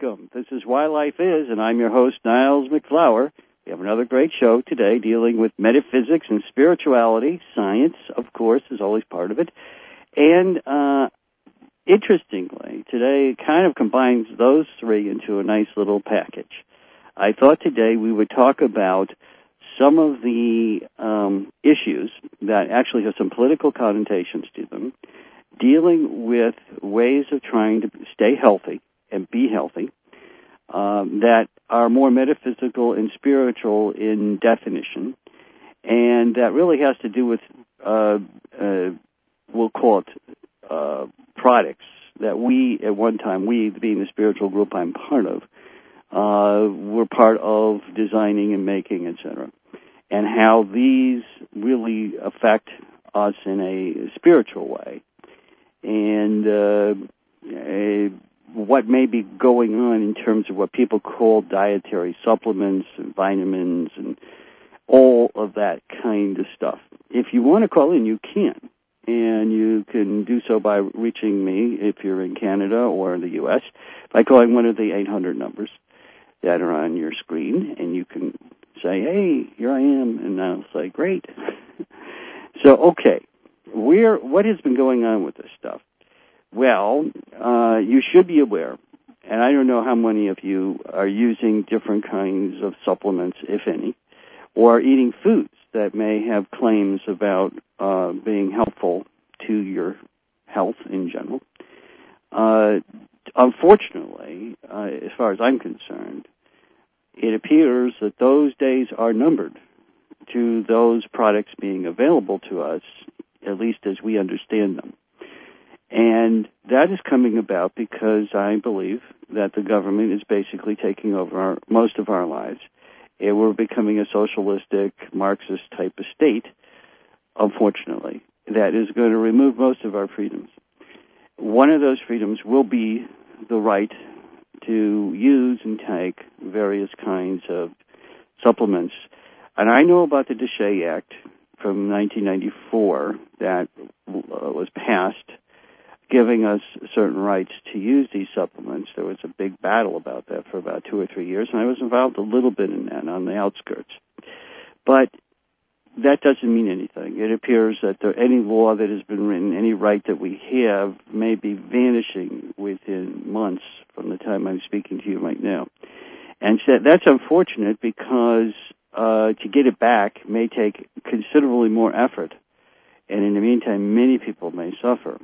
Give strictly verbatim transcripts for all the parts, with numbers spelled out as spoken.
welcome. This is Why Life Is, and I'm your host, Niles McFlower. We have another great show today dealing with metaphysics and spirituality. Science, of course, is always part of it. And uh, interestingly, today kind of combines those three into a nice little package. I thought today we would talk about some of the um, issues that actually have some political connotations to them, dealing with ways of trying to stay healthy and be healthy, um, that are more metaphysical and spiritual in definition, and that really has to do with, uh, uh, we'll call it, uh, products that we, at one time, we, being the spiritual group I'm part of, uh, were part of designing and making, et cetera, and how these really affect us in a spiritual way. And uh, uh, what may be going on in terms of what people call dietary supplements and vitamins and all of that kind of stuff. If you want to call in, you can. And you can do so by reaching me if you're in Canada or in the U S by calling one of the eight hundred numbers that are on your screen. And you can say, hey, here I am. And I'll say, great. So, okay. Where, what has been going on with this stuff? Well, uh, you should be aware, and I don't know how many of you are using different kinds of supplements, if any, or eating foods that may have claims about uh, being helpful to your health in general. Uh, unfortunately, uh, as far as I'm concerned, it appears that those days are numbered to those products being available to us, at least as we understand them. And that is coming about because I believe that the government is basically taking over our, most of our lives, and we're becoming a socialistic, Marxist type of state, unfortunately, that is going to remove most of our freedoms. One of those freedoms will be the right to use and take various kinds of supplements. And I know about the Deshay Act from nineteen ninety-four that uh, was passed, giving us certain rights to use these supplements. There was a big battle about that for about two or three years, and I was involved a little bit in that on the outskirts. But that doesn't mean anything. It appears that there, any law that has been written, any right that we have, may be vanishing within months from the time I'm speaking to you right now. And so that's unfortunate because uh, to get it back may take considerably more effort. And in the meantime, many people may suffer.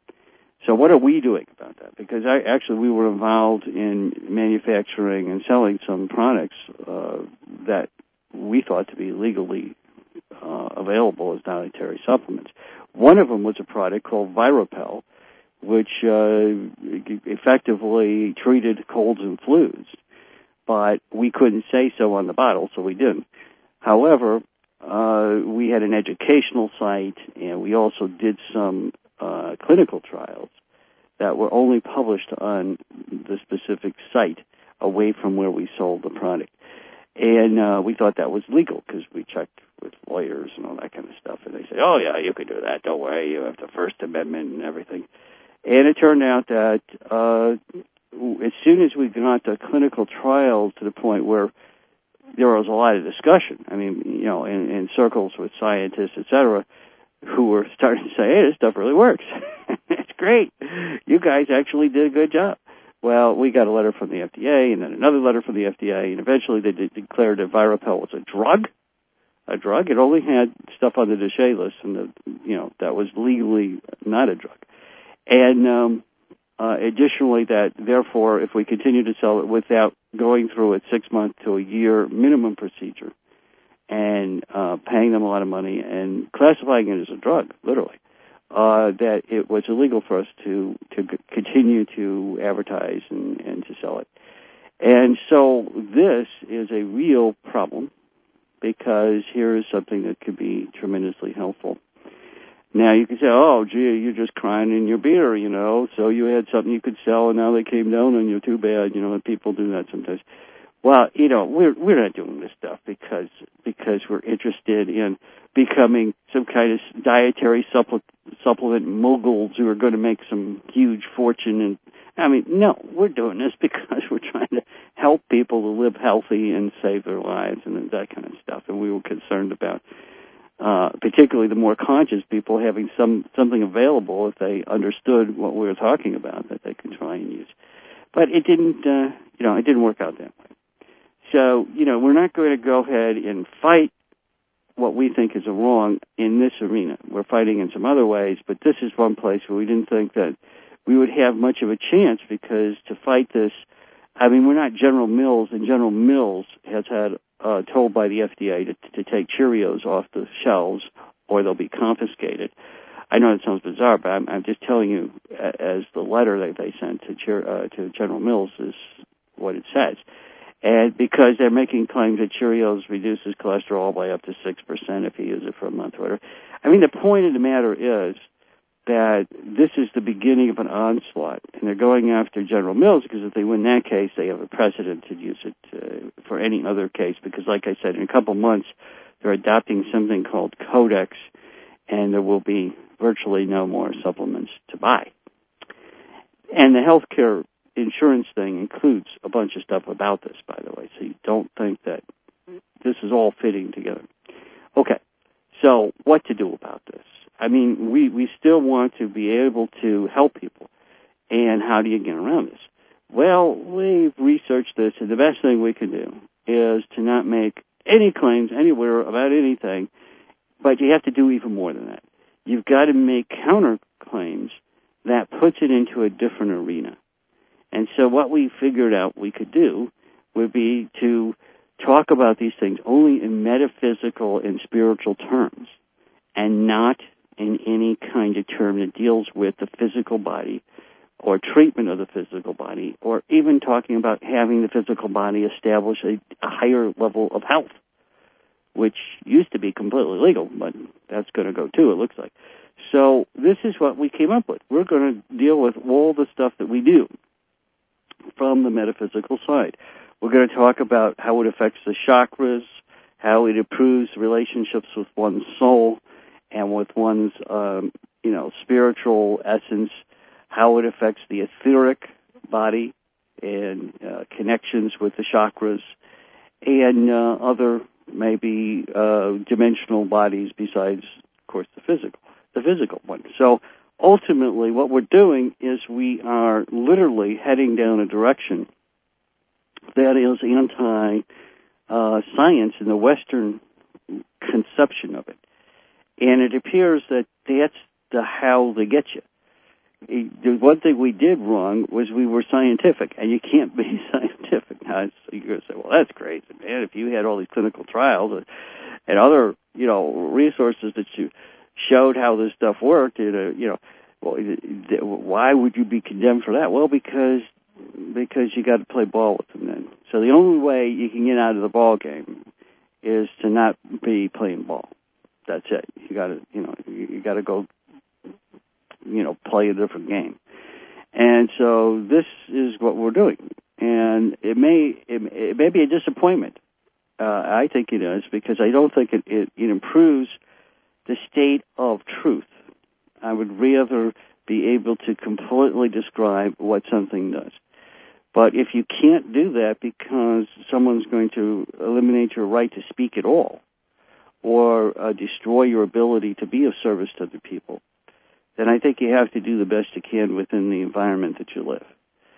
So what are we doing about that? Because I, actually we were involved in manufacturing and selling some products uh, that we thought to be legally uh, available as dietary supplements. One of them was a product called Viropel, which uh, effectively treated colds and flus, but we couldn't say so on the bottle, so we didn't. However, uh, we had an educational site, and we also did some uh, clinical trials that were only published on the specific site away from where we sold the product. And uh, we thought that was legal because we checked with lawyers and all that kind of stuff, and they said, oh, yeah, you can do that. Don't worry. You have the First Amendment and everything. And it turned out that uh, as soon as we got the clinical trials to the point where there was a lot of discussion, I mean, you know, in, in circles with scientists, et cetera, who were starting to say, hey, this stuff really works. It's great. You guys actually did a good job. Well, we got a letter from the F D A, and then another letter from the F D A, and eventually they did declared that Viropel was a drug. A drug. It only had stuff on the Deshay list, and the, you know, that was legally not a drug. And um, uh, additionally, that therefore, if we continue to sell it without going through a six-month to a year minimum procedure and uh, paying them a lot of money and classifying it as a drug, literally, uh, that it was illegal for us to, to c- continue to advertise and, and to sell it. And so this is a real problem because here is something that could be tremendously helpful. Now, you can say, oh, gee, you're just crying in your beer, you know, so you had something you could sell, and now they came down on you. Too bad, you know, and people do that sometimes. Well, you know, we're we're not doing this stuff because because we're interested in becoming some kind of dietary supple, supplement moguls who are going to make some huge fortune and I mean, no, we're doing this because we're trying to help people to live healthy and save their lives and that kind of stuff. And we were concerned about, uh, particularly the more conscious people having some something available if they understood what we were talking about that they could try and use. But it didn't, uh, you know, it didn't work out that way. So, you know, we're not going to go ahead and fight what we think is a wrong in this arena. We're fighting in some other ways, but this is one place where we didn't think that we would have much of a chance, because to fight this, I mean, we're not General Mills, and General Mills has had uh, told by the F D A to, to take Cheerios off the shelves or they'll be confiscated. I know it sounds bizarre, but I'm, I'm just telling you, as the letter that they sent to, Cheer, uh, to General Mills is what it says. And because they're making claims that Cheerios reduces cholesterol by up to six percent if you use it for a month or whatever. I mean, the point of the matter is that this is the beginning of an onslaught, and they're going after General Mills because if they win that case, they have a precedent to use it uh, for any other case, because like I said, in a couple months, they're adopting something called Codex, and there will be virtually no more supplements to buy. And the healthcare insurance thing includes a bunch of stuff about this, by the way, so you don't think that this is all fitting together. Okay, so what to do about this? I mean, we, we still want to be able to help people, and how do you get around this? Well, we've researched this, and the best thing we can do is to not make any claims anywhere about anything, but you have to do even more than that. You've got to make counterclaims that puts it into a different arena. And so what we figured out we could do would be to talk about these things only in metaphysical and spiritual terms, and not in any kind of term that deals with the physical body or treatment of the physical body, or even talking about having the physical body establish a, a higher level of health, which used to be completely legal, but that's going to go too, it looks like. So this is what we came up with. We're going to deal with all the stuff that we do from the metaphysical side. We're going to talk about how it affects the chakras, how it improves relationships with one's soul and with one's, um, you know, spiritual essence, how it affects the etheric body and uh, connections with the chakras, and uh, other maybe uh, dimensional bodies besides, of course, the physical, the physical one. So ultimately, what we're doing is we are literally heading down a direction that is anti-science uh, in the Western conception of it. And it appears that that's the how they get you. The one thing we did wrong was we were scientific, and you can't be scientific. Now, you're going to say, well, that's crazy, man. If you had all these clinical trials and other, you know, resources that you showed how this stuff worked, you know, you know, well, why would you be condemned for that? Well, because because you got to play ball with them then. So the only way you can get out of the ball game is to not be playing ball. That's it. You got to, you know, you got to go, you know, play a different game. And so this is what we're doing. And it may it, it may be a disappointment. Uh, I think it is, because I don't think it, it, it improves the state of truth. I would rather be able to completely describe what something does. But if you can't do that because someone's going to eliminate your right to speak at all, or uh, destroy your ability to be of service to other people, then I think you have to do the best you can within the environment that you live.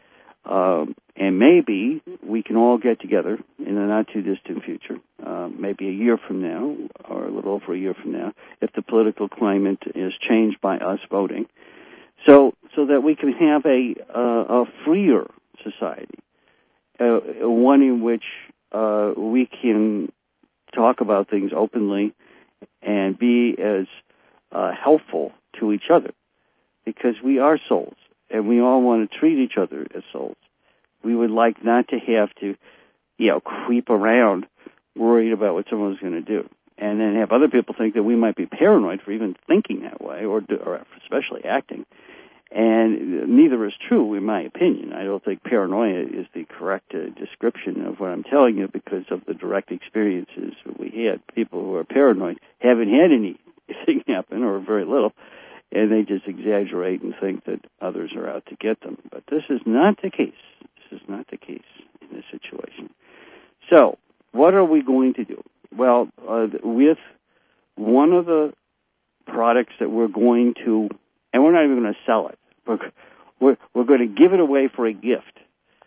Um, and maybe we can all get together in the not-too-distant future, uh, maybe a year from now, or a little over a year from now, if the political climate is changed by us voting, so so that we can have a, uh, a freer society, uh, one in which uh, we can talk about things openly and be as uh, helpful to each other, because we are souls and we all want to treat each other as souls. We would like not to have to, you know, creep around worried about what someone's going to do, and then have other people think that we might be paranoid for even thinking that way, or, or especially acting. And neither is true, in my opinion. I don't think paranoia is the correct uh, description of what I'm telling you, because of the direct experiences that we had. People who are paranoid haven't had anything happen, or very little, and they just exaggerate and think that others are out to get them. But this is not the case. This is not the case in this situation. So, what are we going to do? Well, uh, with one of the products that we're going to, and we're not even going to sell it. We're, we're, we're going to give it away for a gift.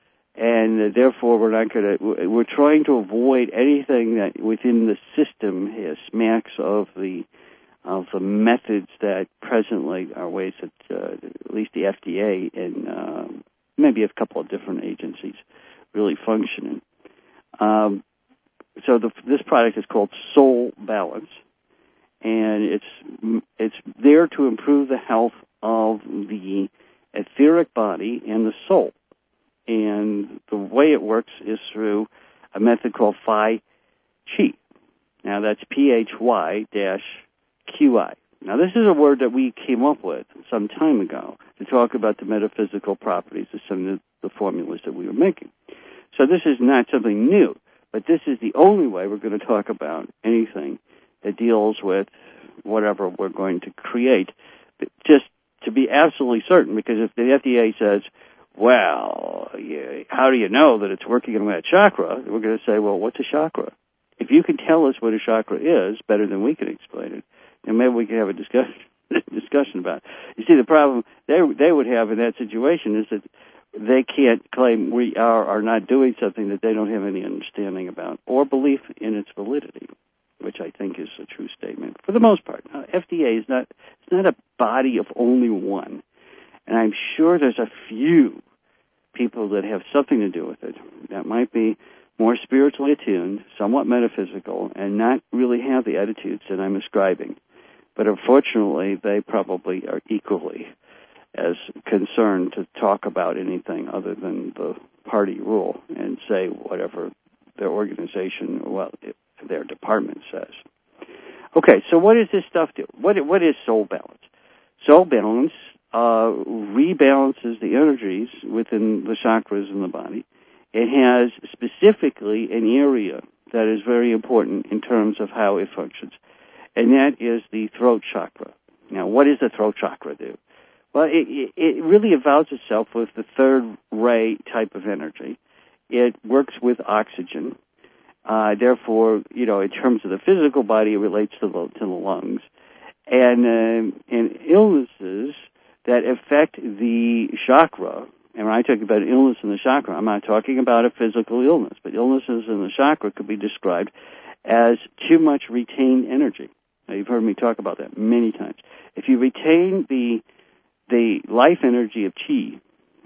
And uh, therefore, we're not going to, we're trying to avoid anything that within the system has smacks of the, of the methods that presently are ways that uh, at least the F D A and uh, maybe a couple of different agencies really function in. Um, so the, this product is called Soul Balance, and it's it's there to improve the health of the etheric body and the soul. And the way it works is through a method called Phi Chi. Now that's P H Y dash Q I. Now this is a word that we came up with some time ago to talk about the metaphysical properties of some of the formulas that we were making. So this is not something new, but this is the only way we're going to talk about anything that deals with whatever we're going to create, just to be absolutely certain, because if the F D A says, well, yeah, how do you know that it's working on that chakra? We're going to say, well, what's a chakra? If you can tell us what a chakra is better than we can explain it, then maybe we can have a discussion discussion about it. You see, the problem they they would have in that situation is that they can't claim we are are not doing something that they don't have any understanding about or belief in its validity, which I think is a true statement for the most part. Now, F D A is not it's not a body of only one, and I'm sure there's a few people that have something to do with it that might be more spiritually attuned, somewhat metaphysical, and not really have the attitudes that I'm ascribing. But unfortunately, they probably are equally as concerned to talk about anything other than the party rule and say whatever their organization, well, their department says. Okay, so what does this stuff do? What what is Soul Balance? Soul Balance uh, rebalances the energies within the chakras in the body. It has specifically an area that is very important in terms of how it functions, and that is the throat chakra. Now, what does the throat chakra do? Well, it, it really avows itself with the third ray type of energy. It works with oxygen. Uh, therefore, you know, in terms of the physical body, it relates to the, to the lungs. And, uh, and illnesses that affect the chakra, and when I talk about illness in the chakra, I'm not talking about a physical illness, but illnesses in the chakra could be described as too much retained energy. Now, you've heard me talk about that many times. If you retain the the life energy of chi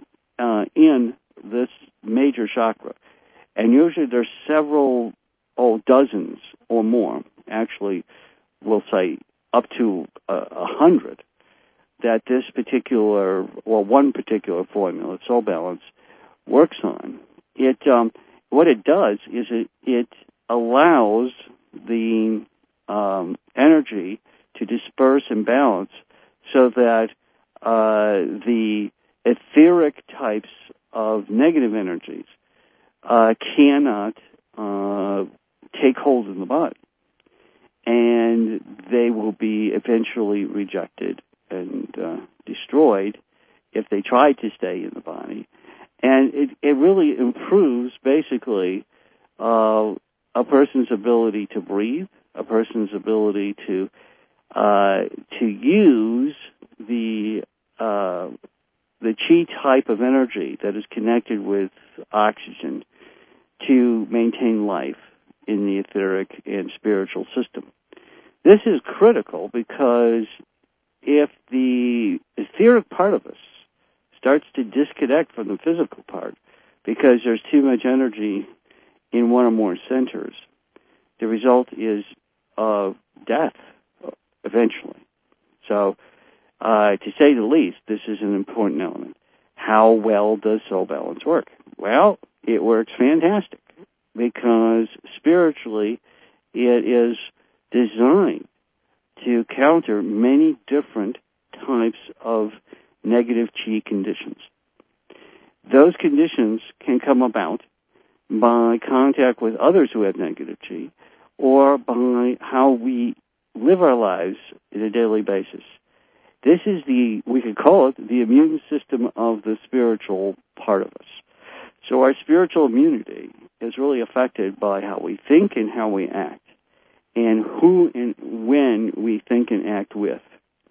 uh, in this major chakra, and usually there's several, oh, dozens or more, actually, we'll say up to a, a hundred, that this particular, or one particular formula, Soul Balance, works on. It, um, what it does is it, it allows the um, energy to disperse and balance so that uh, the etheric types of negative energies uh, cannot uh, take hold in the body, and they will be eventually rejected and uh, destroyed if they try to stay in the body. And it, it really improves, basically, uh, a person's ability to breathe, a person's ability to uh, to use the uh, the chi type of energy that is connected with oxygen to maintain life in the etheric and spiritual system. This is critical because if the etheric part of us starts to disconnect from the physical part because there's too much energy in one or more centers, the result is uh, death eventually. So, uh, to say the least, this is an important element. How well does Soul Balance work? Well, it works fantastic because spiritually it is designed to counter many different types of negative chi conditions. Those conditions can come about by contact with others who have negative chi, or by how we live our lives on a daily basis. This is the, we could call it the immune system of the spiritual part of us. So our spiritual immunity is really affected by how we think and how we act, and who and when we think and act with.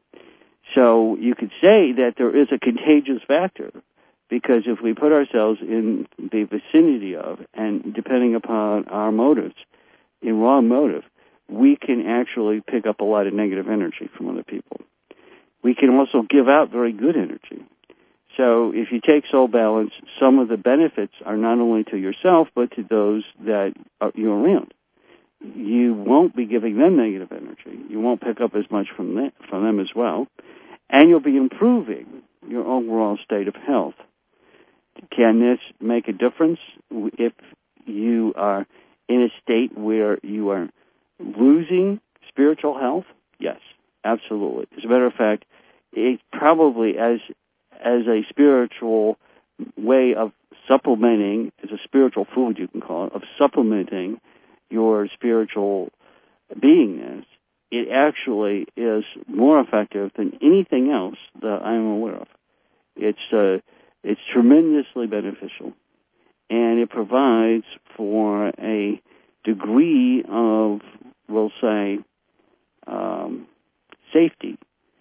So you could say that there is a contagious factor, because if we put ourselves in the vicinity of, and depending upon our motives, in wrong motive, we can actually pick up a lot of negative energy from other people. We can also give out very good energy. So if you take Soul Balance, some of the benefits are not only to yourself, but to those that are, you're around. You won't be giving them negative energy. You won't pick up as much from them, from them as well. And you'll be improving your overall state of health. Can this make a difference if you are in a state where you are losing spiritual health? Yes, absolutely. As a matter of fact, it probably, as as a spiritual way of supplementing, as a spiritual food you can call it, of supplementing your spiritual beingness, it actually is more effective than anything else that I'm aware of. It's uh, it's tremendously beneficial, and it provides for a degree of, we'll say, um, safety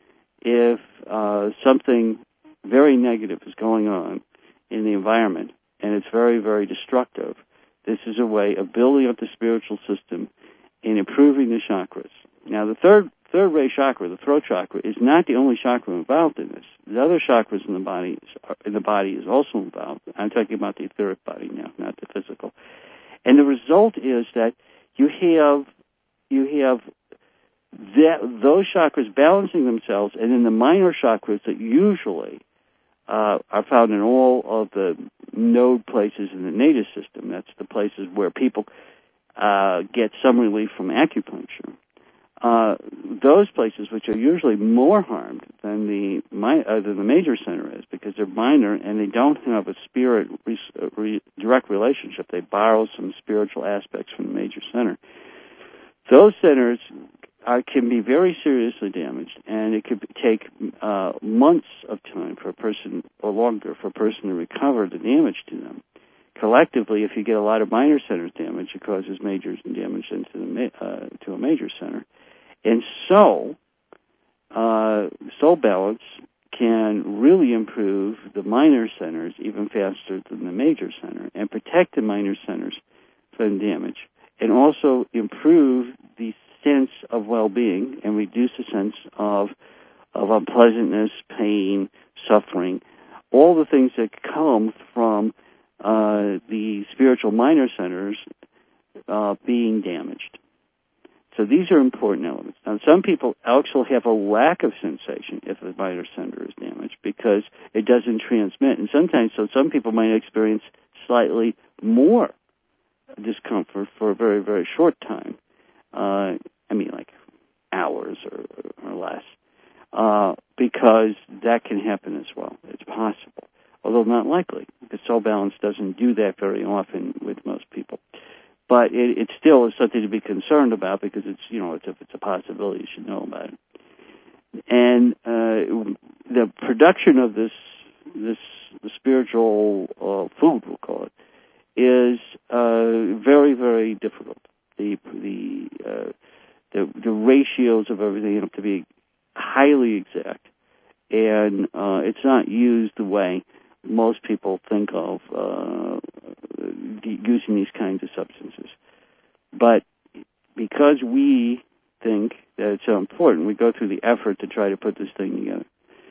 if uh, something very negative is going on in the environment, and it's very, very destructive. This is a way of building up the spiritual system and improving the chakras. Now, the third third ray chakra, the throat chakra, is not the only chakra involved in this. The other chakras in the body in the body is also involved. I'm talking about the etheric body now, not the physical. And the result is that you have you have that, those chakras balancing themselves, and then the minor chakras that usually uh, are found in all of the node places in the native system. That's the places where people uh, get some relief from acupuncture. Uh, those places, which are usually more harmed than the uh, than the major center is, because they're minor and they don't have a spirit re- re- direct relationship. They borrow some spiritual aspects from the major center. Those centers uh, can be very seriously damaged, and it could take uh, months of time for a person, or longer, for a person to recover the damage to them. Collectively, if you get a lot of minor centers damaged, it causes major damage into the uh, to a major center. And so, uh, Soul Balance can really improve the minor centers even faster than the major center, and protect the minor centers from damage, and also improve the sense of well-being and reduce the sense of of unpleasantness, pain, suffering, all the things that come from uh, the spiritual minor centers uh, being damaged. So these are important elements. Now, some people also have a lack of sensation if the minor center is damaged, because it doesn't transmit. And sometimes, so some people might experience slightly more discomfort for a very, very short time. Uh, I mean, like hours or, or less, uh, because that can happen as well. It's possible, although not likely, because Soul Balance doesn't do that very often with most people. But it, it still is something to be concerned about, because it's, you know, it's, if it's a possibility, you should know about it. And uh, the production of this this the spiritual uh, food, we'll call it, is uh, very, very difficult. The the, uh, the the ratios of everything have to be highly exact, and uh, it's not used the way most people think of uh, using these kinds of substances. But because we think that it's so important, we go through the effort to try to put this thing together.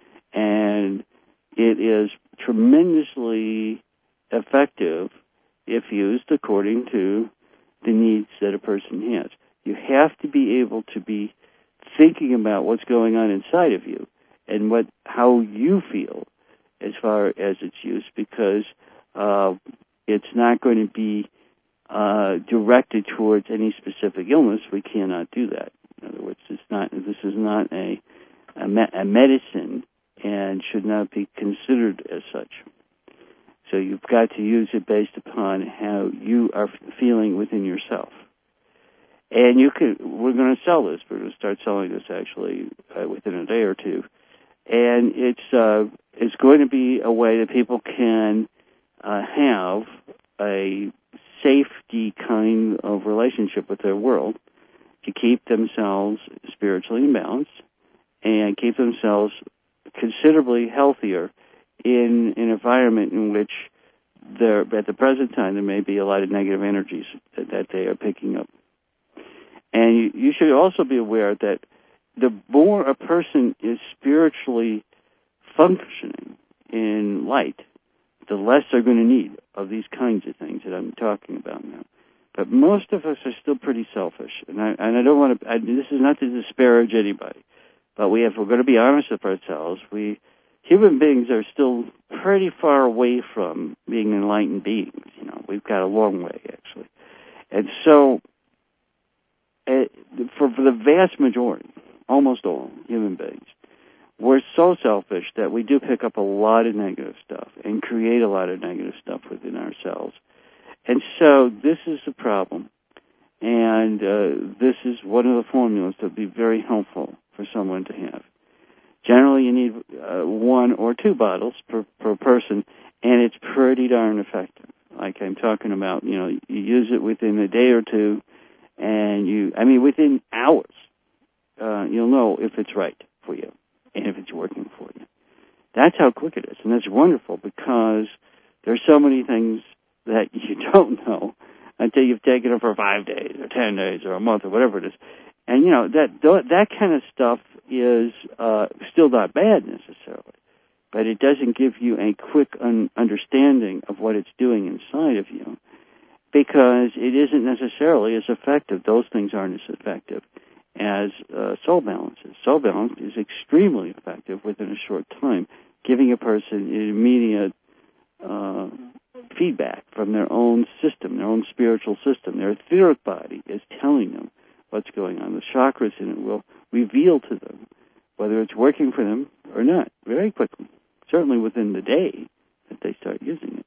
And it is tremendously effective if used according to the needs that a person has. You have to be able to be thinking about what's going on inside of you and what how you feel as far as its use, because uh, it's not going to be uh, directed towards any specific illness. We cannot do that. In other words, it's not. This is not a a, me- a medicine, and should not be considered as such. So you've got to use it based upon how you are feeling within yourself. And you could. We're going to sell this. We're going to start selling this actually uh, within a day or two. and it's uh, it's going to be a way that people can uh, have a safety kind of relationship with their world to keep themselves spiritually in balance and keep themselves considerably healthier in an environment in which there, at the present time, there may be a lot of negative energies that, that they are picking up. And you, you should also be aware that the more a person is spiritually functioning in light, the less they're going to need of these kinds of things that I'm talking about now. But most of us are still pretty selfish, and I, and I don't want to. I, this is not to disparage anybody, but we have. We're going to be honest with ourselves. We human beings are still pretty far away from being enlightened beings. You know, we've got a long way actually, and so uh, for, for the vast majority, almost all human beings, we're so selfish that we do pick up a lot of negative stuff and create a lot of negative stuff within ourselves. And so this is the problem, and uh, this is one of the formulas that would be very helpful for someone to have. Generally, you need uh, one or two bottles per, per person, and it's pretty darn effective. Like I'm talking about, you know, you use it within a day or two, and you, I mean, within hours, uh, you'll know if it's right for you and if it's working for you. That's how quick it is, and that's wonderful because there's so many things that you don't know until you've taken it for five days or ten days or a month or whatever it is. And, you know, that that kind of stuff is uh, still not bad necessarily, but it doesn't give you a quick un- understanding of what it's doing inside of you because it isn't necessarily as effective. Those things aren't as effective as uh, soul balance is. Soul balance is extremely effective within a short time, giving a person an immediate uh, feedback from their own system, their own spiritual system. Their etheric body is telling them what's going on. The chakras in it will reveal to them whether it's working for them or not very quickly, certainly within the day that they start using it.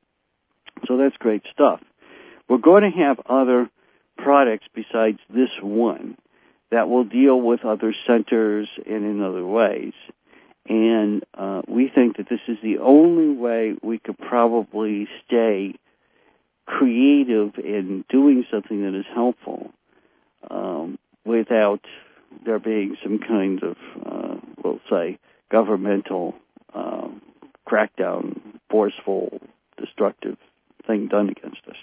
So that's great stuff. We're going to have other products besides this one that will deal with other centers and in other ways. And uh, we think that this is the only way we could probably stay creative in doing something that is helpful um, without there being some kind of, uh, we'll say, governmental uh, crackdown, forceful, destructive thing done against us.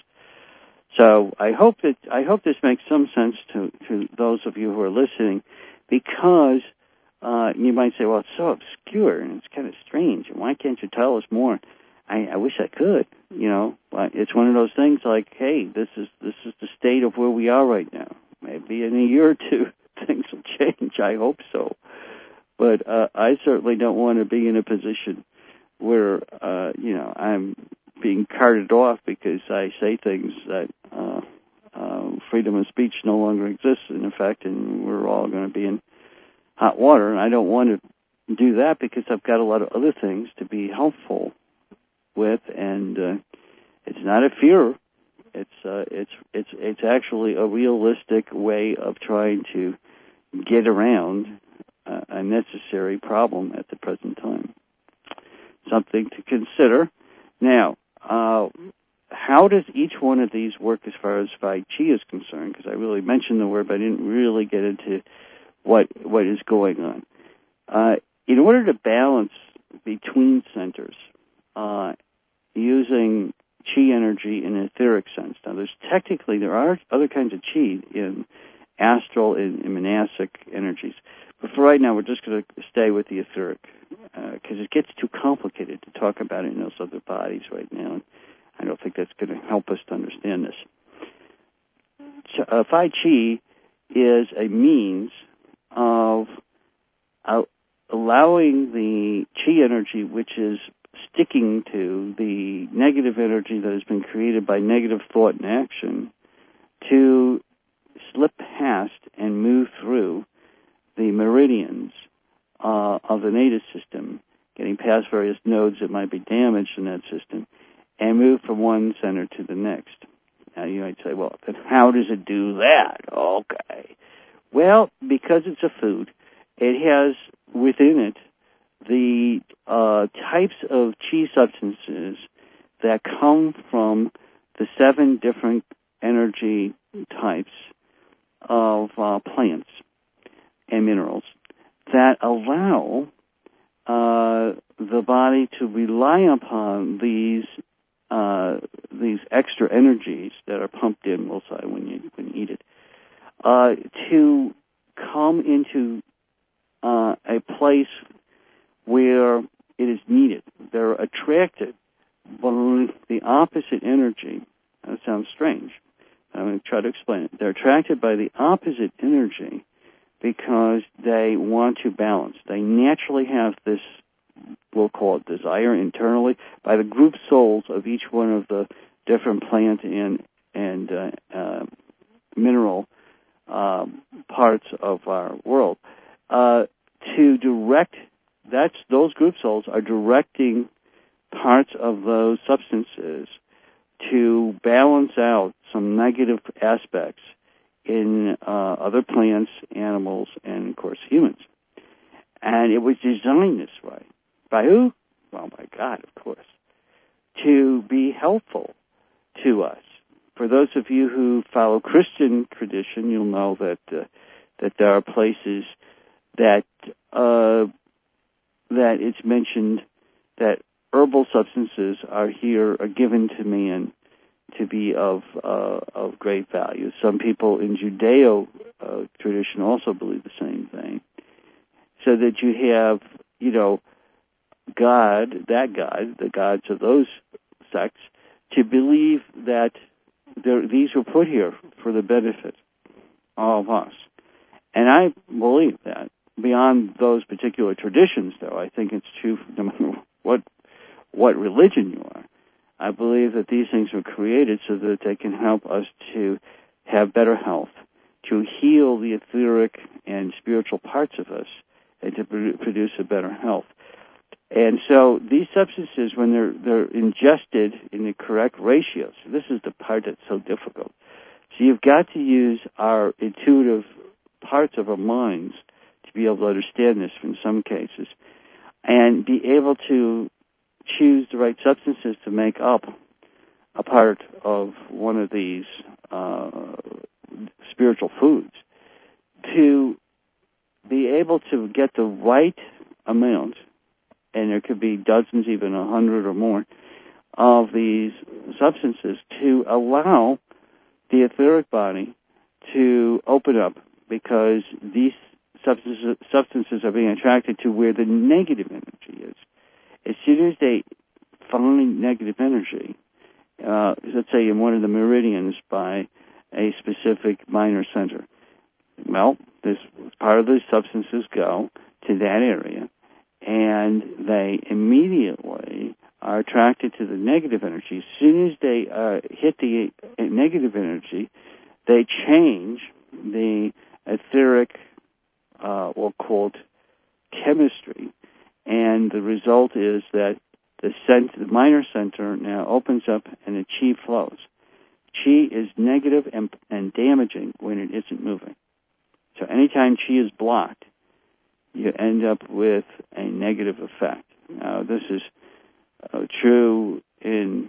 So I hope that I hope this makes some sense to, to those of you who are listening, because uh, you might say, well, it's so obscure and it's kind of strange, and why can't you tell us more? I, I wish I could. You know, it's one of those things like, hey, this is this is the state of where we are right now. Maybe in a year or two things will change. I hope so, but uh, I certainly don't want to be in a position where uh, you know I'm being carted off because I say things that uh, uh, freedom of speech no longer exists in effect, and we're all going to be in hot water. And I don't want to do that because I've got a lot of other things to be helpful with, and uh, it's not a fear. It's uh, it's it's it's actually a realistic way of trying to get around uh, a necessary problem at the present time. Something to consider. Now, uh, how does each one of these work as far as Phi Chi is concerned? Because I really mentioned the word, but I didn't really get into what what is going on. Uh, in order to balance between centers, uh, using chi energy in an etheric sense. Now, there's technically, there are other kinds of chi in astral and, and monastic energies. But for right now, we're just going to stay with the etheric because uh, it gets too complicated to talk about it in those other bodies right now. And I don't think that's going to help us to understand this. So, uh, Phi Chi is a means of uh, allowing the chi energy, which is sticking to the negative energy that has been created by negative thought and action, to slip past and move through the meridians uh, of the native system, getting past various nodes that might be damaged in that system, and move from one center to the next. Now you might say, well, then how does it do that? Okay. Well, because it's a food, it has within it the uh, types of chi substances that come from the seven different energy types of uh, plants and minerals that allow uh, the body to rely upon these uh, these extra energies that are pumped in, we'll say, when you when you eat it, uh, to come into uh, a place where it is needed. They're attracted by the opposite energy. That sounds strange. I'm going to try to explain it. They're attracted by the opposite energy because they want to balance. They naturally have this, we'll call it desire internally, by the group souls of each one of the different plant and, and uh, uh, mineral um, parts of our world, uh, to direct. That's those group souls are directing parts of those substances to balance out some negative aspects in uh, other plants, animals, and, of course, humans. And it was designed this way. By who? Well, by God, of course, to be helpful to us. For those of you who follow Christian tradition, you'll know that uh, that there are places that uh, that it's mentioned that herbal substances are here, are given to man to be of uh, of great value. Some people in Judeo uh, tradition also believe the same thing. So that you have, you know, God, that God, the gods of those sects, to believe that these were put here for the benefit of us. And I believe that. Beyond those particular traditions, though, I think it's true no matter what what religion you are. I believe that these things were created so that they can help us to have better health, to heal the etheric and spiritual parts of us, and to produce a better health. And so these substances, when they're they're ingested in the correct ratios, this is the part that's so difficult. So you've got to use our intuitive parts of our minds to be able to understand this in some cases, and be able to choose the right substances to make up a part of one of these uh, spiritual foods, to be able to get the right amount, and there could be dozens, even a hundred or more, of these substances to allow the etheric body to open up, because these substances, substances are being attracted to where the negative energy is. As soon as they find negative energy, uh, let's say in one of the meridians by a specific minor center, well, this part of the substances go to that area, and they immediately are attracted to the negative energy. As soon as they uh, hit the negative energy, they change the etheric, uh, we'll call it chemistry, and the result is that the, cent- the minor center now opens up and the chi flows. Chi is negative and, and damaging when it isn't moving. So anytime chi is blocked, you end up with a negative effect. Now, this is uh, true in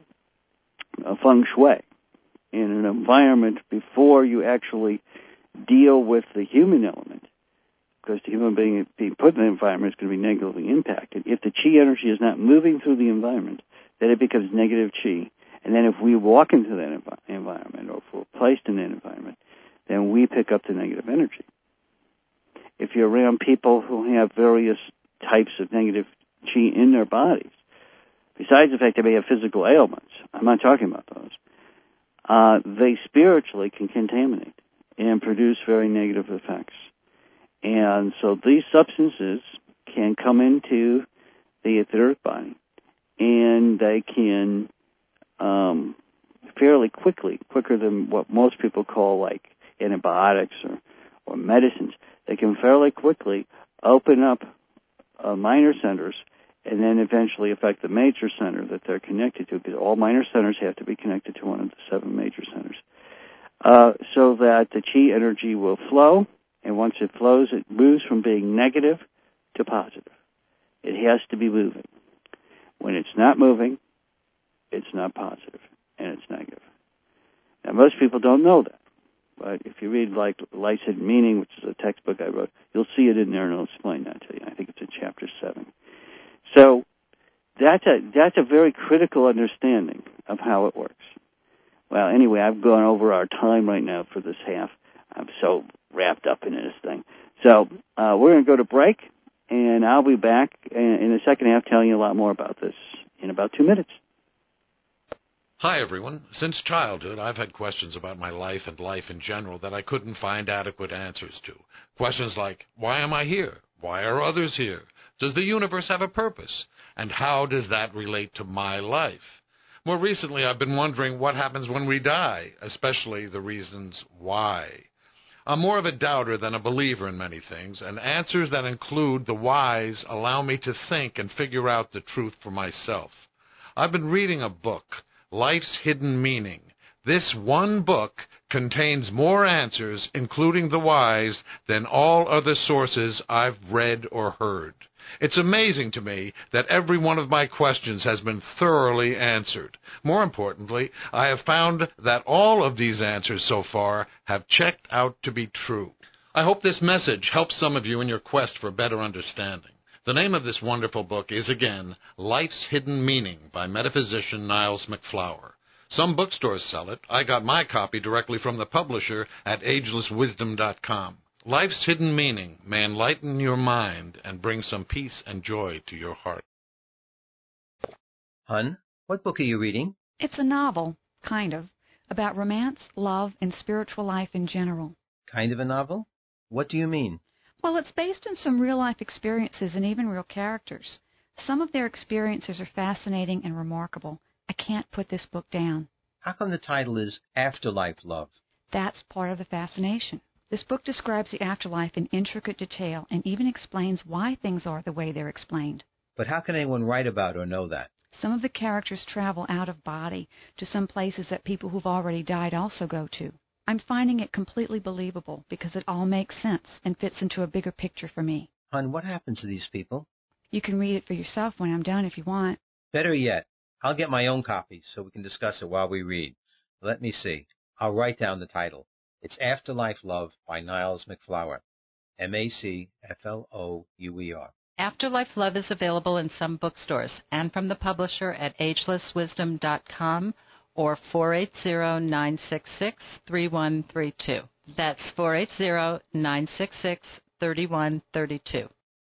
uh, feng shui. In an environment, before you actually deal with the human element, because the human being being put in the environment is going to be negatively impacted. If the chi energy is not moving through the environment, then it becomes negative chi. And then if we walk into that env- environment, or if we're placed in that environment, then we pick up the negative energy. If you're around people who have various types of negative chi in their bodies, besides the fact they may have physical ailments, I'm not talking about those, uh, they spiritually can contaminate and produce very negative effects. And so these substances can come into the etheric body, and they can um, fairly quickly, quicker than what most people call like antibiotics or, or medicines, they can fairly quickly open up uh, minor centers and then eventually affect the major center that they're connected to, because all minor centers have to be connected to one of the seven major centers, uh, so that the chi energy will flow. And once it flows, it moves from being negative to positive. It has to be moving. When it's not moving, it's not positive, and it's negative. Now, most people don't know that. But if you read, like, Life's Hidden Meaning, which is a textbook I wrote, you'll see it in there, and it'll explain that to you. I think it's in chapter seven. So that's a that's a very critical understanding of how it works. Well, anyway, I've gone over our time right now for this half. I'm so wrapped up in this thing. So uh, we're going to go to break, and I'll be back in, in the second half telling you a lot more about this in about two minutes. Hi, everyone. Since childhood, I've had questions about my life and life in general that I couldn't find adequate answers to. Questions like, why am I here? Why are others here? Does the universe have a purpose? And how does that relate to my life? More recently, I've been wondering what happens when we die, especially the reasons why. I'm more of a doubter than a believer in many things, and answers that include the whys allow me to think and figure out the truth for myself. I've been reading a book, Life's Hidden Meaning. This one book contains more answers, including the whys, than all other sources I've read or heard. It's amazing to me that every one of my questions has been thoroughly answered. More importantly, I have found that all of these answers so far have checked out to be true. I hope this message helps some of you in your quest for better understanding. The name of this wonderful book is, again, Life's Hidden Meaning by metaphysician Niles MacFlouer. Some bookstores sell it. I got my copy directly from the publisher at ageless wisdom dot com. Life's Hidden Meaning may enlighten your mind and bring some peace and joy to your heart. Hun, what book are you reading? It's a novel, kind of, about romance, love, and spiritual life in general. Kind of a novel? What do you mean? Well, it's based on some real-life experiences and even real characters. Some of their experiences are fascinating and remarkable. I can't put this book down. How come the title is Afterlife Love? That's part of the fascination. This book describes the afterlife in intricate detail and even explains why things are the way they're explained. But how can anyone write about or know that? Some of the characters travel out of body to some places that people who've already died also go to. I'm finding it completely believable because it all makes sense and fits into a bigger picture for me. Hun, what happens to these people? You can read it for yourself when I'm done if you want. Better yet, I'll get my own copy so we can discuss it while we read. Let me see. I'll write down the title. It's Afterlife Love by Niles MacFlouer. M A C F L O U E R. Afterlife Love is available in some bookstores and from the publisher at ageless wisdom dot com or four eight zero, nine six six, three one three two. That's four eight zero, nine six six, three one three two.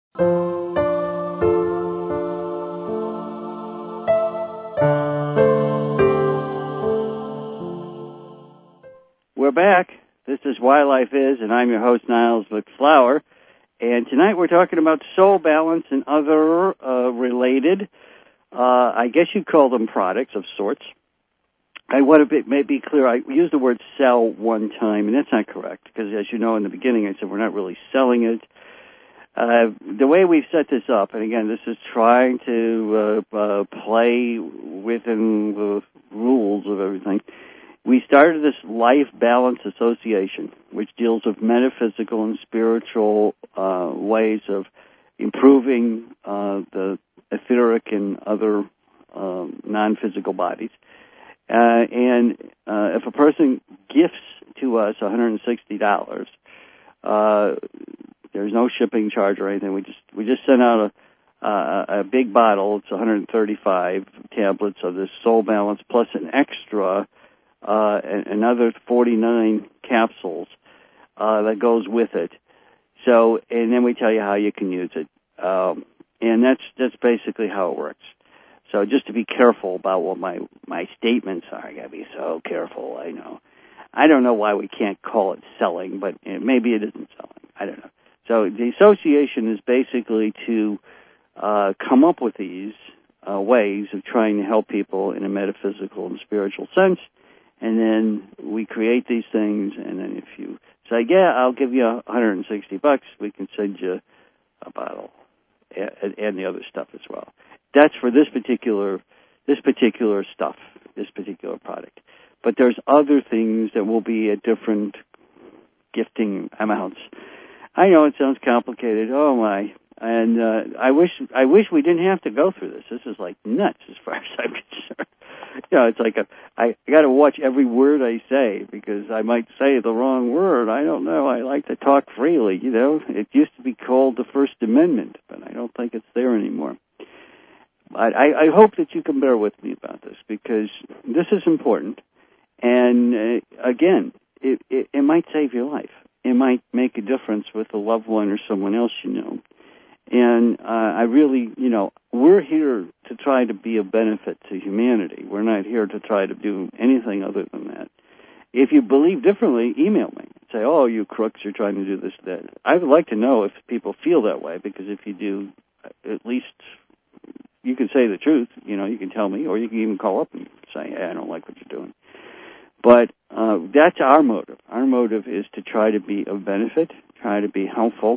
We're back. This is Why Life Is, and I'm your host, Niles MacFlouer. And tonight we're talking about soul balance and other uh, related, uh, I guess you'd call them products of sorts. I want to be, make be clear, I used the word sell one time, and that's not correct, because as you know in the beginning I said we're not really selling it. Uh, the way we've set this up, and again, this is trying to uh, uh, play within the rules of everything. We started this Life Balance Association, which deals with metaphysical and spiritual uh, ways of improving uh, the etheric and other um, non-physical bodies. Uh, and uh, if a person gifts to us one hundred sixty dollars, uh, there's no shipping charge or anything. We just we just send out a, a, a big bottle. It's one hundred thirty-five tablets of this Soul Balance plus an extra. Uh, another forty-nine capsules uh, that goes with it. So, and then we tell you how you can use it, um, and that's that's basically how it works. So, just to be careful about what my my statements are. I got to be so careful. I know. I don't know why we can't call it selling, but maybe it isn't selling. I don't know. So, the association is basically to uh, come up with these uh, ways of trying to help people in a metaphysical and spiritual sense. And then we create these things, and then if you say, yeah, I'll give you one hundred sixty bucks, we can send you a bottle and, and the other stuff as well. That's for this particular this particular stuff, this particular product. But there's other things that will be at different gifting amounts. I know it sounds complicated. Oh, my. And uh, I wish I wish we didn't have to go through this. This is like nuts as far as I'm concerned. You know, it's like a, I got to watch every word I say because I might say the wrong word. I don't know. I like to talk freely, you know. It used to be called the First Amendment, but I don't think it's there anymore. But I, I hope that you can bear with me about this because this is important. And, uh, again, it, it, it might save your life. It might make a difference with a loved one or someone else you know. And uh, I really, you know, we're here to try to be a benefit to humanity. We're not here to try to do anything other than that. If you believe differently, email me. Say, oh, you crooks, you're trying to do this, that. I would like to know if people feel that way, because if you do, at least you can say the truth. You know, you can tell me, or you can even call up and say, hey, I don't like what you're doing. But uh, that's our motive. Our motive is to try to be of benefit, try to be helpful,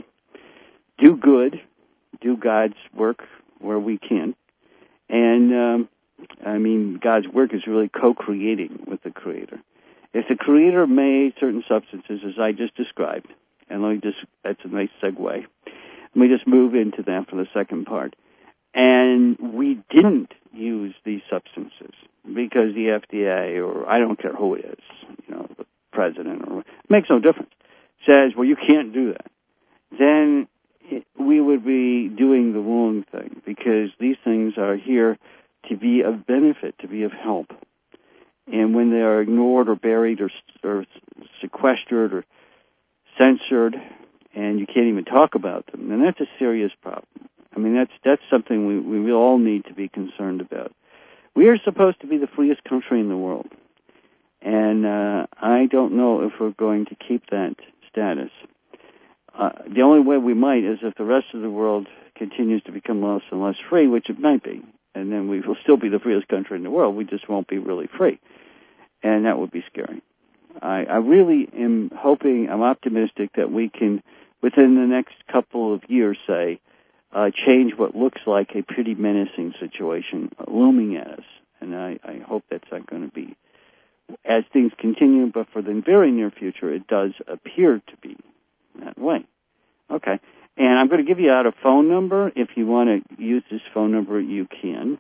do good, do God's work where we can. And, um, I mean, God's work is really co-creating with the Creator. If the Creator made certain substances, as I just described, and let me just, that's a nice segue, let me just move into that for the second part. And we didn't use these substances because the F D A, or I don't care who it is, you know, the president, or it makes no difference, says, well, you can't do that. Then we would be doing the wrong thing, because these things are here to be of benefit, to be of help. And when they are ignored or buried or, or sequestered or censored, and you can't even talk about them, then that's a serious problem. I mean, that's that's something we, we all need to be concerned about. We are supposed to be the freest country in the world, and uh, I don't know if we're going to keep that status. Uh, the only way we might is if the rest of the world continues to become less and less free, which it might be, and then we will still be the freest country in the world. We just won't be really free, and that would be scary. I, I really am hoping, I'm optimistic that we can, within the next couple of years, say, uh, change what looks like a pretty menacing situation looming at us, and I, I hope that's not going to be as things continue, but for the very near future, it does appear to be that way. Okay. And I'm going to give you out a phone number. If you want to use this phone number, you can.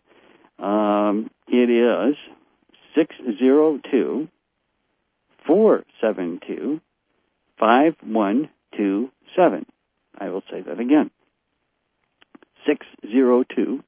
Um, it is six zero two, four seven two, five one two seven. I will say that again. six zero two,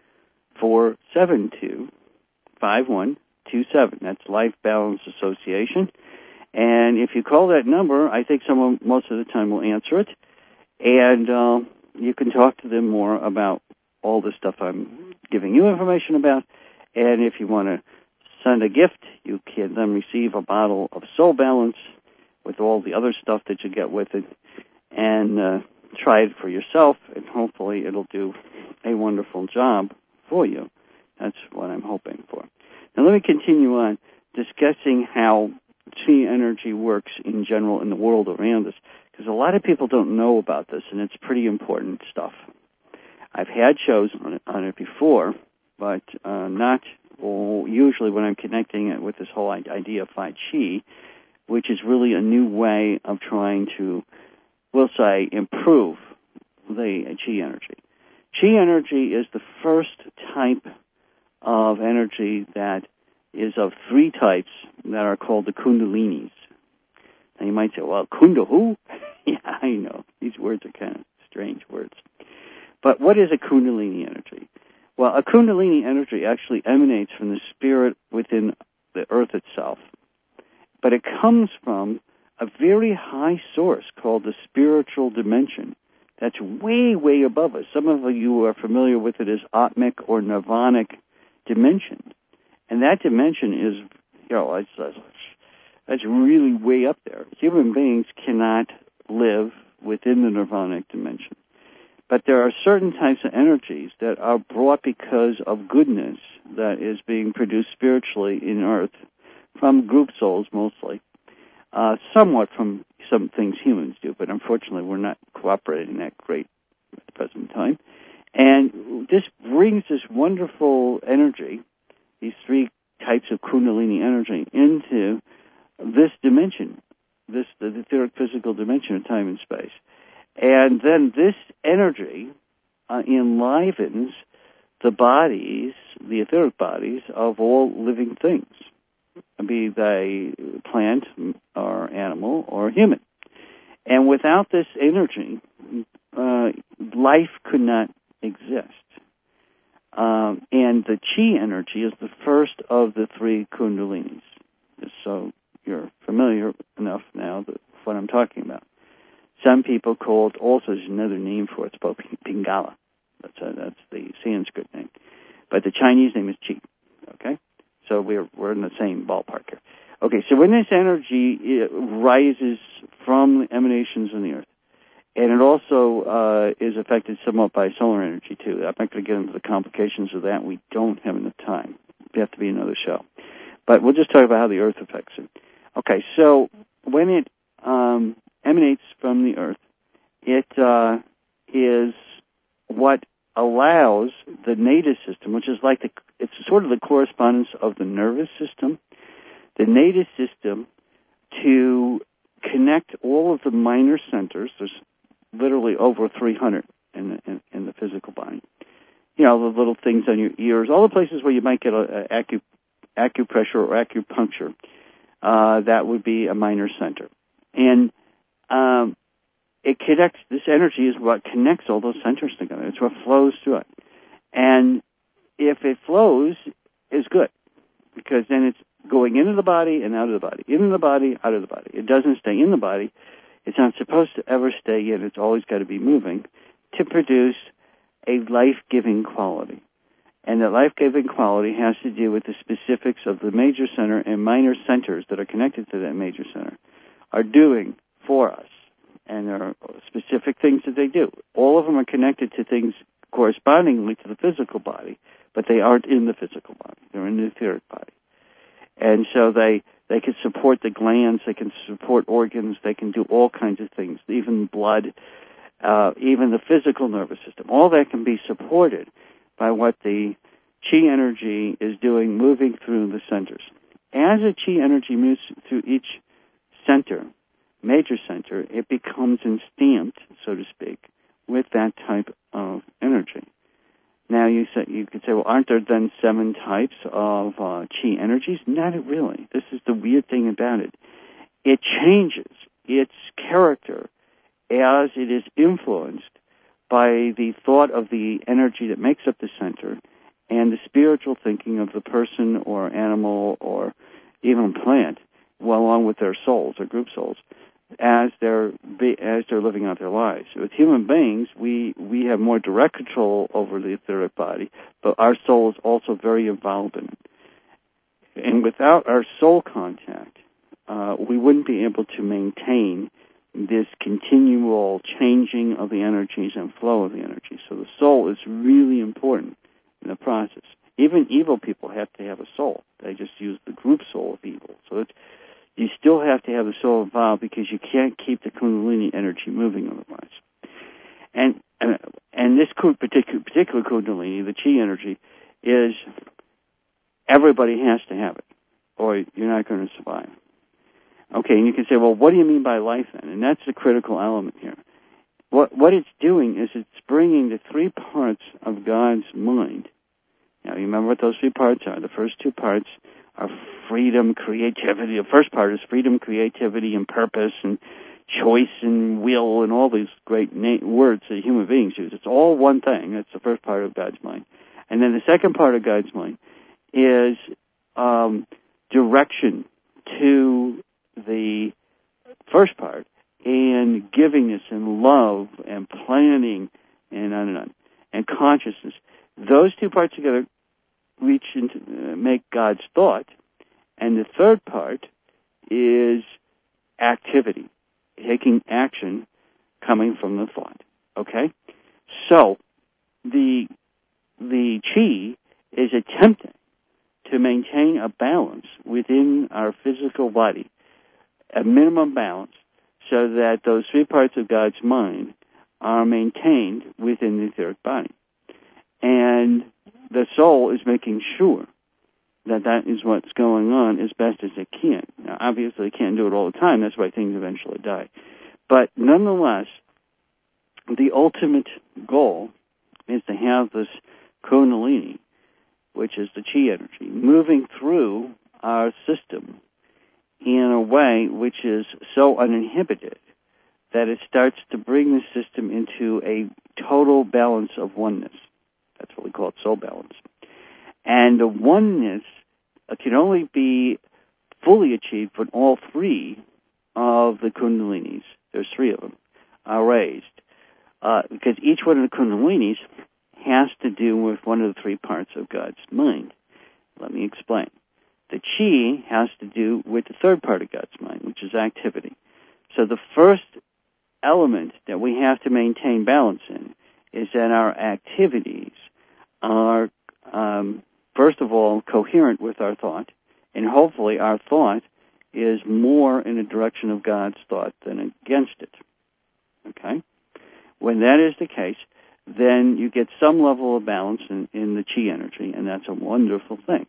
four seven two, five one two seven. That's Life Balance Association. And if you call that number, I think someone most of the time will answer it. And uh, you can talk to them more about all the stuff I'm giving you information about. And if you want to send a gift, you can then receive a bottle of Soul Balance with all the other stuff that you get with it. And uh, try it for yourself, and hopefully it'll do a wonderful job for you. That's what I'm hoping for. Now let me continue on discussing how chi energy works in general in the world around us, because a lot of people don't know about this, and it's pretty important stuff. I've had shows on it, on it before, but uh, not well, usually when I'm connecting it with this whole idea of Phi Chi, which is really a new way of trying to, we'll say, improve the Chi energy. Chi energy is the first type of energy that is of three types that are called the Kundalinis. And you might say, well, Kunda who? Yeah, I know. These words are kind of strange words. But what is a Kundalini energy? Well, a Kundalini energy actually emanates from the spirit within the earth itself. But it comes from a very high source called the spiritual dimension that's way, way above us. Some of you are familiar with it as Atmic or Nirvanic dimension. And that dimension is, you know, it's, uh, that's really way up there. Human beings cannot live within the Nirvanic dimension. But there are certain types of energies that are brought because of goodness that is being produced spiritually in Earth from group souls mostly, uh, somewhat from some things humans do, but unfortunately we're not cooperating that great at the present time. And this brings this wonderful energy, these three types of Kundalini energy, into this dimension, this the etheric physical dimension of time and space. And then this energy uh, enlivens the bodies, the etheric bodies, of all living things, be they plant or animal or human. And without this energy, uh, life could not exist. Um, and the chi energy is the first of the three kundalinis. Just so you're familiar enough now with what I'm talking about. Some people call it, also there's another name for it, it's called Pingala. That's, a, that's the Sanskrit name. But the Chinese name is Qi. Okay? So we're we're in the same ballpark here. Okay, so when this energy it rises from the emanations in the earth, and it also uh, is affected somewhat by solar energy, too. I'm not going to get into the complications of that. We don't have enough time. It have to be another show. But we'll just talk about how the earth affects it. Okay, so when it um, emanates from the earth, it uh, is what allows the native system, which is like the, it's sort of the correspondence of the nervous system, the native system to connect all of the minor centers. There's literally over three hundred in the, in, in the physical body. You know, the little things on your ears, all the places where you might get a, a acu, acupressure or acupuncture, uh, that would be a minor center. And um, it connects, this energy is what connects all those centers together. It's what flows through it. And if it flows, it's good, because then it's going into the body and out of the body, into the body, out of the body. It doesn't stay in the body. It's not supposed to ever stay in. It's always got to be moving to produce a life-giving quality. And that life-giving quality has to do with the specifics of the major center and minor centers that are connected to that major center are doing for us. And there are specific things that they do. All of them are connected to things correspondingly to the physical body, but they aren't in the physical body. They're in the etheric body. And so they, they can support the glands, they can support organs, they can do all kinds of things, even blood, uh, even the physical nervous system. All that can be supported by what the chi energy is doing, moving through the centers. As the chi energy moves through each center, major center, it becomes enstamped, so to speak, with that type of energy. Now, you say, you could say, well, aren't there then seven types of uh, chi energies? Not really. This is the weird thing about it. It changes its character as it is influenced by the thought of the energy that makes up the center and the spiritual thinking of the person or animal or even plant, well, along with their souls or group souls, as they're as they're living out their lives. With human beings, we we have more direct control over the etheric body, but our soul is also very involved in it. And without our soul contact, uh, we wouldn't be able to maintain this continual changing of the energies and flow of the energies. So the soul is really important in the process. Even evil people have to have a soul. They just use the group soul of evil. So it's you still have to have the soul involved because you can't keep the Kundalini energy moving otherwise. And and, and this particular, particular Kundalini, the Chi energy, is everybody has to have it, or you're not going to survive. Okay, and you can say, well, what do you mean by life then? And that's the critical element here. What what it's doing is it's bringing the three parts of God's mind. Now, you remember what those three parts are. The first two parts are freedom, creativity. The first part is freedom, creativity, and purpose, and choice, and will, and all these great na- words that human beings use. It's all one thing. That's the first part of God's mind. And then the second part of God's mind is um, direction to the first part, and givingness, and love, and planning, and on and on, and consciousness. Those two parts together reach into, uh, make God's thought, and the third part is activity, taking action coming from the thought. Okay, so the the chi is attempting to maintain a balance within our physical body, a minimum balance, so that those three parts of God's mind are maintained within the etheric body. And the soul is making sure that that is what's going on as best as it can. Now, obviously, it can't do it all the time. That's why things eventually die. But nonetheless, the ultimate goal is to have this Kundalini, which is the chi energy, moving through our system in a way which is so uninhibited that it starts to bring the system into a total balance of oneness. That's what we call it, soul balance. And the oneness can only be fully achieved when all three of the Kundalinis, there's three of them, are raised. Uh, because each one of the Kundalinis has to do with one of the three parts of God's mind. Let me explain. The chi has to do with the third part of God's mind, which is activity. So the first element that we have to maintain balance in is that our activities are, um, first of all, coherent with our thought, and hopefully our thought is more in the direction of God's thought than against it. Okay? When that is the case, then you get some level of balance in, in the chi energy, and that's a wonderful thing.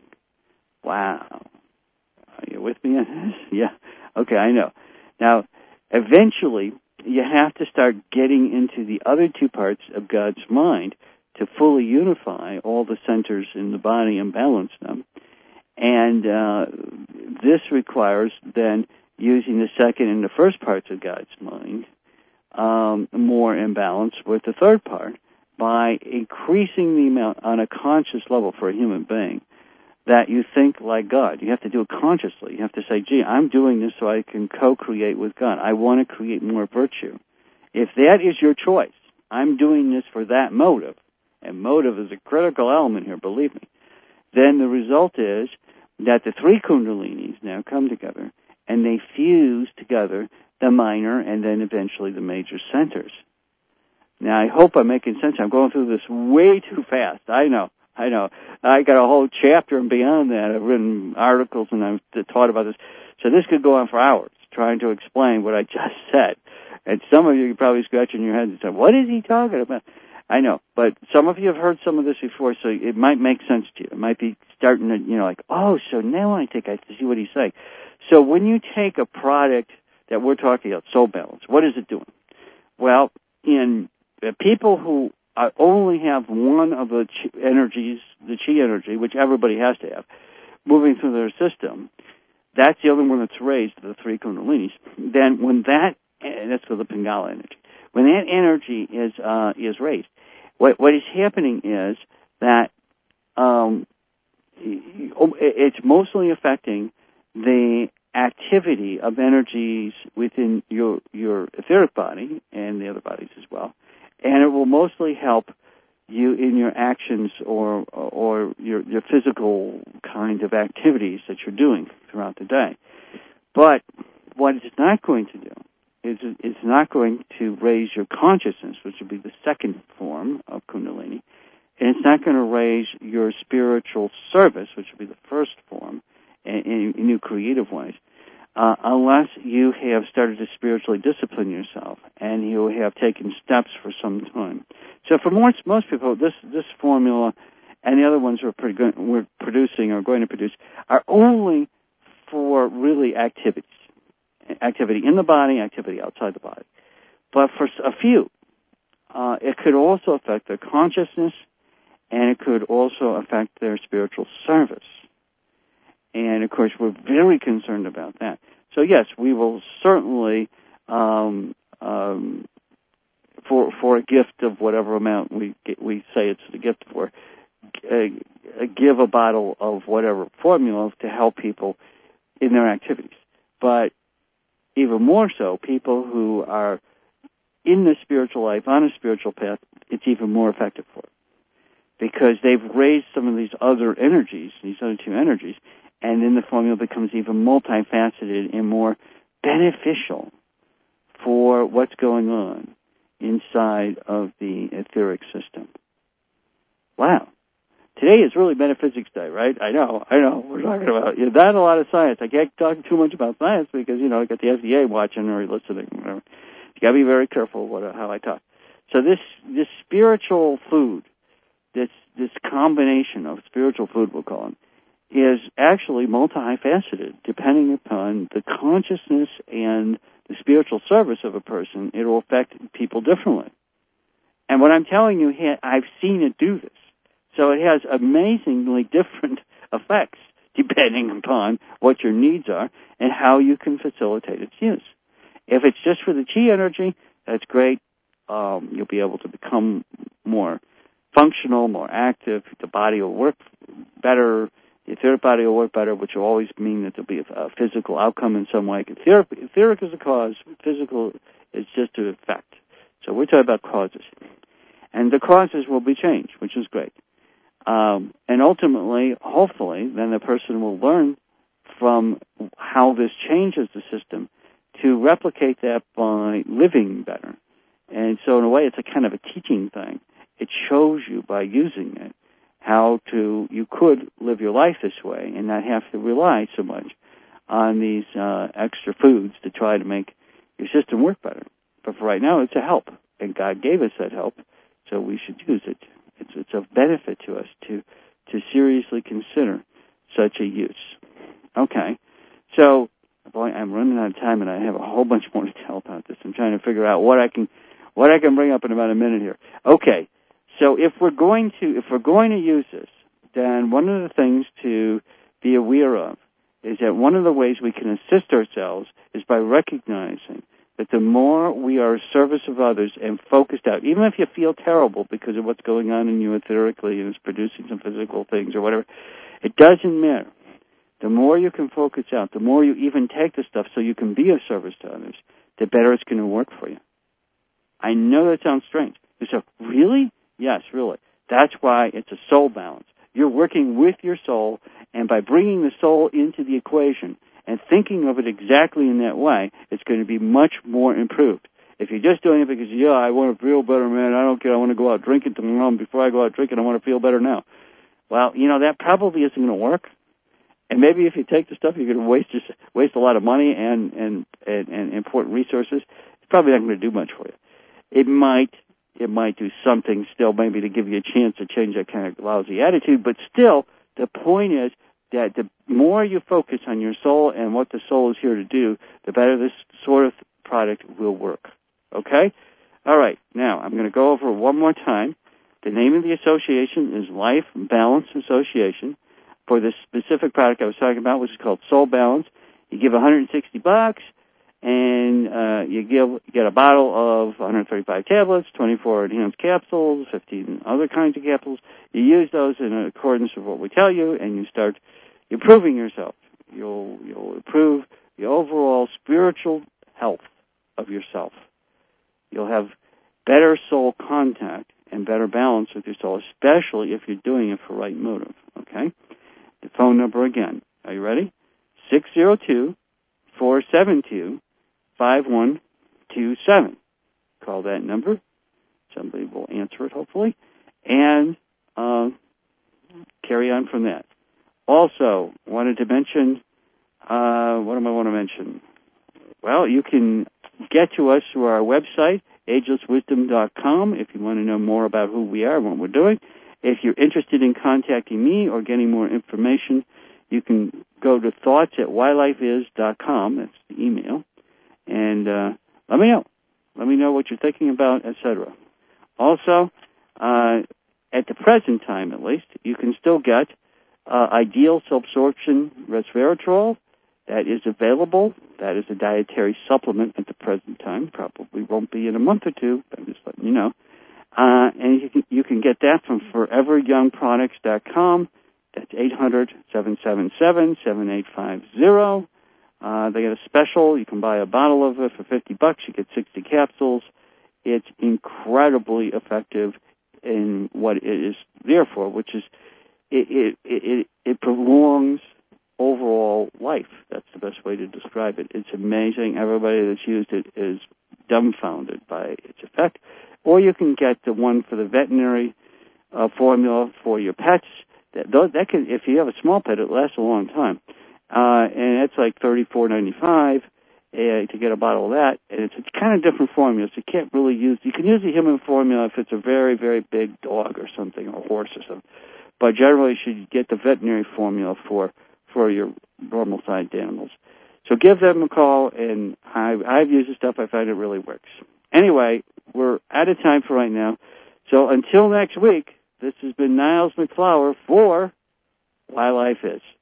Wow. Are you with me on this? Yeah. Okay, I know. Now, eventually, you have to start getting into the other two parts of God's mind to fully unify all the centers in the body and balance them. And uh, this requires then using the second and the first parts of God's mind um, more in balance with the third part by increasing the amount on a conscious level for a human being that you think like God. You have to do it consciously. You have to say, gee, I'm doing this so I can co-create with God. I want to create more virtue. If that is your choice, I'm doing this for that motive, and motive is a critical element here, believe me, then the result is that the three Kundalinis now come together, and they fuse together the minor and then eventually the major centers. Now, I hope I'm making sense. I'm going through this way too fast. I know. I know. I got a whole chapter and beyond that. I've written articles and I've taught about this. So this could go on for hours trying to explain what I just said. And some of you are probably scratching your head and saying, what is he talking about? I know. But some of you have heard some of this before, so it might make sense to you. It might be starting to, you know, like, oh, so now I think I see what he's saying. So when you take a product that we're talking about, Soul Balance, what is it doing? Well, in uh, people who I only have one of the chi energies, the chi energy, which everybody has to have, moving through their system. That's the only one that's raised, the three Kundalinis. Then when that, and that's for the Pingala energy, when that energy is uh, is raised, what what is happening is that um, it's mostly affecting the activity of energies within your your etheric body and the other bodies as well. And it will mostly help you in your actions or or your your physical kind of activities that you're doing throughout the day. But what it's not going to do is it's not going to raise your consciousness, which would be the second form of Kundalini, and it's not going to raise your spiritual service, which would be the first form, in, in new creative ways. Uh, unless you have started to spiritually discipline yourself and you have taken steps for some time. So for most, most people, this this formula and the other ones we're, pretty good, we're producing or going to produce are only for really activities. Activity in the body, activity outside the body. But for a few, uh, it could also affect their consciousness and it could also affect their spiritual service. And, of course, we're very concerned about that. So, yes, we will certainly, um, um, for for a gift of whatever amount we we say it's the gift for, uh, give a bottle of whatever formula to help people in their activities. But even more so, people who are in the spiritual life, on a spiritual path, it's even more effective for them. Because they've raised some of these other energies, these other two energies, and then the formula becomes even multifaceted and more beneficial for what's going on inside of the etheric system. Wow. Today is really Metaphysics Day, right? I know, I know. We're talking about, you know, not a lot of science. I can't talk too much about science because, you know, I got the F D A watching or listening, whatever. You got to be very careful what, how I talk. So this this spiritual food, this this combination of spiritual food, we'll call it, is actually multifaceted. Depending upon the consciousness and the spiritual service of a person, it will affect people differently. And what I'm telling you here, I've seen it do this. So it has amazingly different effects depending upon what your needs are and how you can facilitate its use. If it's just for the chi energy, that's great. Um, you'll be able to become more functional, more active. The body will work better. The etheric body will work better, which will always mean that there'll be a, a physical outcome in some way. Etheric, etheric is a cause. Physical is just an effect. So we're talking about causes. And the causes will be changed, which is great. Um, and ultimately, hopefully, then the person will learn from how this changes the system to replicate that by living better. And so in a way, it's a kind of a teaching thing. It shows you by using it how to, you could live your life this way and not have to rely so much on these uh, extra foods to try to make your system work better. But for right now, it's a help. And God gave us that help, so we should use it. It's, it's of benefit to us to to seriously consider such a use. Okay, so boy, I'm running out of time, and I have a whole bunch more to tell about this. I'm trying to figure out what I can what I can bring up in about a minute here. Okay, so if we're going to if we're going to use this, then one of the things to be aware of is that one of the ways we can assist ourselves is by recognizing that the more we are a service of others and focused out, even if you feel terrible because of what's going on in you etherically and it's producing some physical things or whatever, it doesn't matter. The more you can focus out, the more you even take the stuff so you can be of service to others, the better it's going to work for you. I know that sounds strange. You say, really? Yes, really. That's why it's a soul balance. You're working with your soul, and by bringing the soul into the equation and thinking of it exactly in that way, it's going to be much more improved. If you're just doing it because, yeah, I want to feel better, man, I don't care, I want to go out drinking tomorrow, before I go out drinking, I want to feel better now. Well, you know, that probably isn't going to work. And maybe if you take the stuff, you're going to waste just waste a lot of money and, and, and, and important resources. It's probably not going to do much for you. It might it might do something still, maybe to give you a chance to change that kind of lousy attitude, but still, the point is that the more you focus on your soul and what the soul is here to do, the better this sort of product will work. Okay? All right. Now, I'm going to go over one more time. The name of the association is Life Balance Association. For this specific product I was talking about, which is called Soul Balance, you give one hundred sixty bucks, and uh, you give get a bottle of one hundred thirty-five tablets, twenty-four enhanced capsules, fifteen other kinds of capsules. You use those in accordance with what we tell you, and you start improving yourself. You'll you'll improve the overall spiritual health of yourself. You'll have better soul contact and better balance with your soul, especially if you're doing it for right motive. Okay? The phone number again. Are you ready? six zero two, four seven two, five one two seven. Call that number. Somebody will answer it, hopefully. And uh, carry on from that. Also, wanted to mention, uh, what do I want to mention? Well, you can get to us through our website, ageless wisdom dot com, if you want to know more about who we are and what we're doing. If you're interested in contacting me or getting more information, you can go to thoughts at why life is dot com. That's the email. And uh, let me know. Let me know what you're thinking about, et cetera. Also, uh, at the present time, at least, you can still get uh, Ideal Self-Absorption Resveratrol. That is available. That is a dietary supplement at the present time. Probably won't be in a month or two, but I'm just letting you know. Uh, and you can, you can get that from forever young products dot com. That's eight hundred, seven seven seven, seven eight five zero. Uh, they got a special. You can buy a bottle of it for fifty bucks. You get sixty capsules. It's incredibly effective in what it is there for, which is it, it, it, it prolongs overall life. That's the best way to describe it. It's amazing. Everybody that's used it is dumbfounded by its effect. Or you can get the one for the veterinary uh, formula for your pets. That, that can, if you have a small pet, it lasts a long time, uh, and it's like thirty-four ninety-five uh, to get a bottle of that. And it's a kind of different formula, so you can't really use. You can use the human formula if it's a very, very big dog or something, or a horse or something. But generally, you should get the veterinary formula for for your normal-sized animals. So give them a call, and I, I've used the stuff. I find it really works. Anyway, we're out of time for right now. So until next week, this has been Niles MacFlower for Why Life Is.